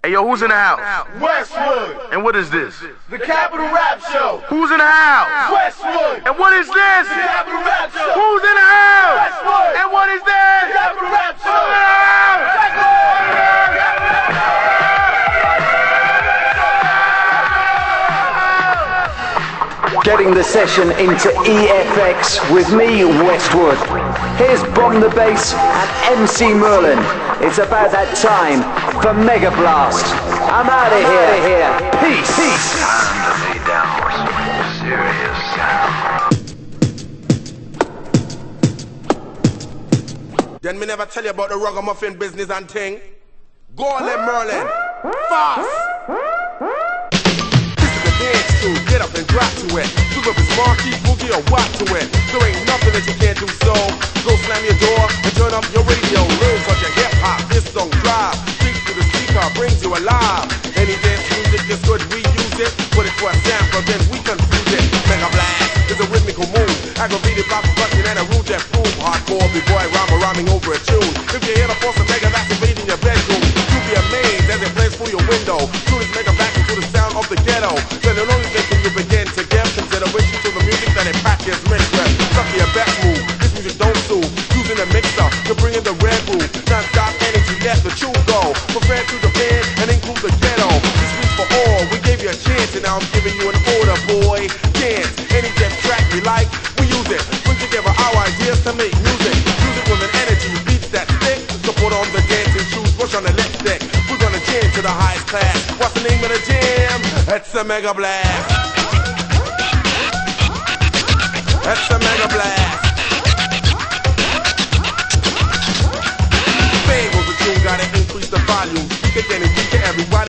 Hey, yo, who's in the house? Westwood. And what is this? The Capital Rap Show. Who's in the house? Westwood. And what is this? The Capital Rap Show. Who's in the house? Westwood. And what is this? The Capital Rap Show. Who's in the house? Getting the session into EFX with me, Westwood. Here's Bomb the Bass and MC Merlin. It's about that time for Mega Blast. I'm out of here. Peace. Time to lay down some serious sound. Then me never tell you about the ragamuffin business and thing. Go on then, Merlin. Fast. Dance to, get up and drop to it. Look up his marquee, boogie or walk to it. There ain't nothing that you can't do, so go slam your door and turn up your radio. Learn such a hip hop, this don't drive. Speak to the speaker, brings you alive. Any dance music is good, we use it. Put it to a sample, then we confuse it. Mega Blast is a rhythmical move. Aggravated by percussion and a rule that prove hardcore b-boy rhyming over a tune. If you hear the force of Mega Blast invading your bedroom, you'll be amazed as it plays through your window. Tune is Mega Blast into the sound of the ghetto. Then the only thing you begin to give consideration to the music that it packages mixed with. Suck your best move, this music don't sue. Using a mixer to bring in the red groove. Non-stop energy, let the tune go. From France to Japan and include the ghetto. This week's for all, we gave you a chance and now I'm giving you an order, boy. Dance, any dance track you like, we use it. Bring together our ideas to make music. Music with an energy, beats that stick. So put on the dancing shoes, push on the lipstick. We're gonna jam to the highest class. What's the name of the jam? It's a Mega Blast. That's a Mega Blast.